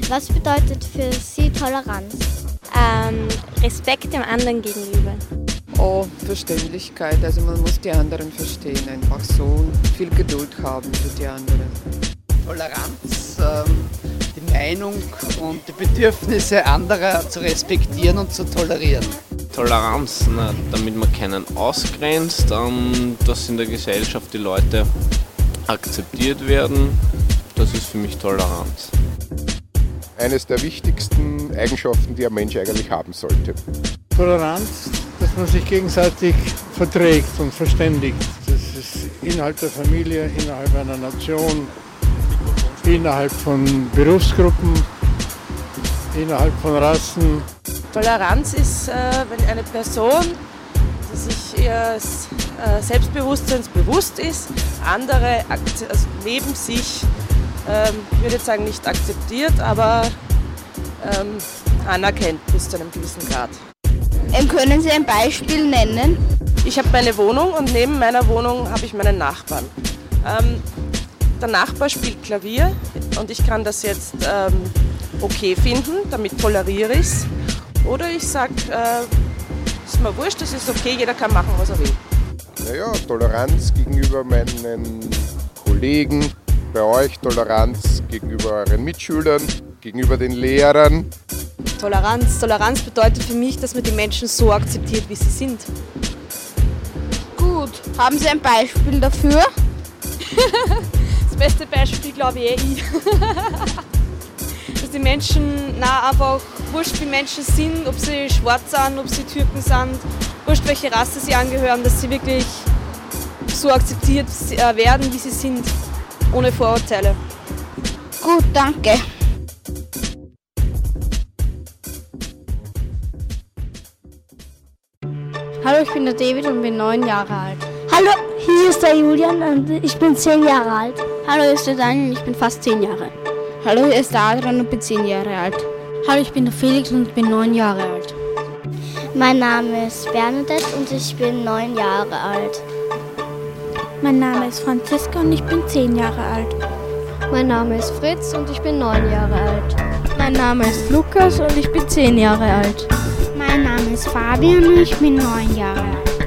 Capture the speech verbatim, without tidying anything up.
Was bedeutet für Sie Toleranz? Ähm, Respekt dem anderen gegenüber. Oh, Verständlichkeit. Also man muss die anderen verstehen, einfach so und viel Geduld haben für die anderen. Toleranz, ähm, die Meinung und die Bedürfnisse anderer zu respektieren und zu tolerieren. Toleranz, na, damit man keinen ausgrenzt, ähm, dass in der Gesellschaft die Leute akzeptiert werden, das ist für mich Toleranz. Eines der wichtigsten Eigenschaften, die ein Mensch eigentlich haben sollte. Toleranz, dass man sich gegenseitig verträgt und verständigt. Das ist innerhalb der Familie, innerhalb einer Nation, innerhalb von Berufsgruppen, innerhalb von Rassen. Toleranz ist, äh, wenn eine Person, die sich ihres äh, Selbstbewusstseins bewusst ist, andere also neben sich, ähm, ich würde jetzt sagen nicht akzeptiert, aber ähm, anerkennt bis zu einem gewissen Grad. Ähm, können Sie ein Beispiel nennen? Ich habe meine Wohnung und neben meiner Wohnung habe ich meinen Nachbarn. Ähm, der Nachbar spielt Klavier und ich kann das jetzt ähm, okay finden, damit toleriere ich es. Oder ich sage, äh, ist mir wurscht, das ist okay, jeder kann machen, was er will. Naja, Toleranz gegenüber meinen Kollegen, bei euch Toleranz gegenüber euren Mitschülern, gegenüber den Lehrern. Toleranz. Toleranz bedeutet für mich, dass man die Menschen so akzeptiert, wie sie sind. Gut. Haben Sie ein Beispiel dafür? Das beste Beispiel, glaube ich, eh ich. Dass die Menschen na, einfach wurscht, wie Menschen sind, ob sie schwarz sind, ob sie Türken sind, wurscht, welche Rasse sie angehören, dass sie wirklich so akzeptiert werden, wie sie sind, ohne Vorurteile. Gut, danke. Hallo, ich bin der David und bin neun Jahre alt. Hallo, hier ist der Julian und ich bin zehn Jahre alt. Hallo, hier ist der Daniel und ich bin fast zehn Jahre. Hallo, hier ist der Adrian und bin zehn Jahre alt. Hallo, ich bin der Felix und bin neun Jahre alt. Mein Name ist Bernadette und ich bin neun Jahre alt. Mein Name ist Franziska und ich bin zehn Jahre alt. Mein Name ist Fritz und ich bin neun Jahre alt. Mein Name ist Lukas und ich bin zehn Jahre alt. Mein Name ist Fabian und ich bin neun Jahre alt.